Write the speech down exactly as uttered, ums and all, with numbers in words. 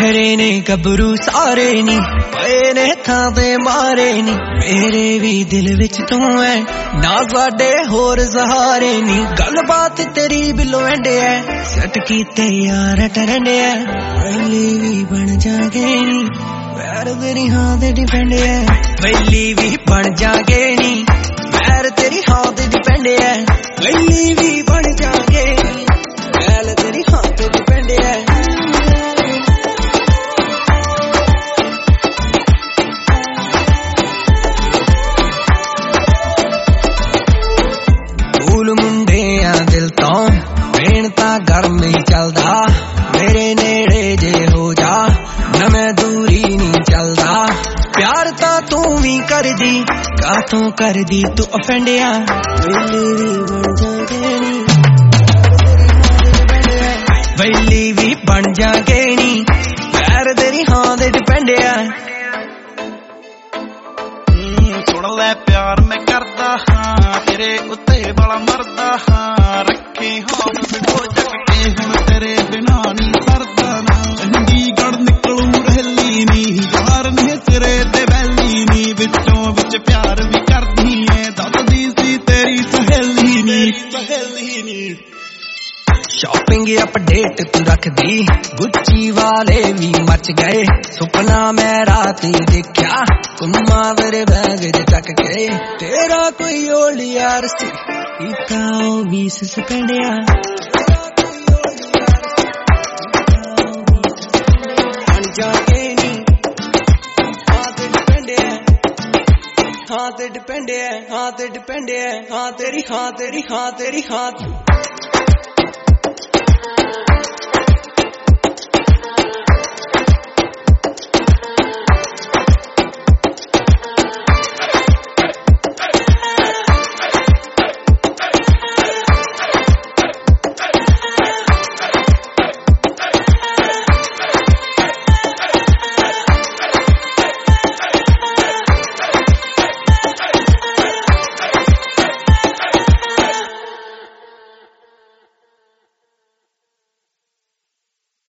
ठहरे ने गबरू सारे नी पे ने थां ते मारे नी मेरे भी दिल विच तू है ना साडे होर सहारे नी गलबात तेरी बिलो एंडे है सट कीते यार टरंडे है वैली भी बन जागे नी पैर तेरी हां ते डिपेंड है वैली भी बन जागे नी पैर तेरी हां ते डिपेंड है वैली भी बन जागे नी पैर तेरी हां ते डिपेंड है मुंडे दिल तो मेहनता घर नहीं चलदा मेरे नेड़े जे हो जा न मैं दूरी नहीं चलदा प्यार ता तू भी कर दी कातों कर दी तू अफेंडिया वैली भी बन जागे नी प्यार तेरी हां दे डिपेंड है सुन ले प्यार मैं करदा हां तेरे उत्ते बड़ा मरदा हां रखे हां बिगो जग के हुण तेरे बिना नहीं सरदा ना चंडीगढ़ निकलू रहली नी यार ने सिरे ते वैली नी विचों विच प्यार भी करदी है दसदी सी तेरी सहेली नी सहेली नी शॉपिंग अपडेट तू रख दी गुच्ची वाले भी मच गए सुपना मैं रात ही देखा कुम्मा तेरे बैग च चक के तेरा कोई ओल्ड यार सी इता ओ बीस स्पेंडिया बन जागे नी हां ते डिपेंड है हां ते डिपेंड है हां ते डिपेंड है हां तेरी हां तेरी हां तेरी हां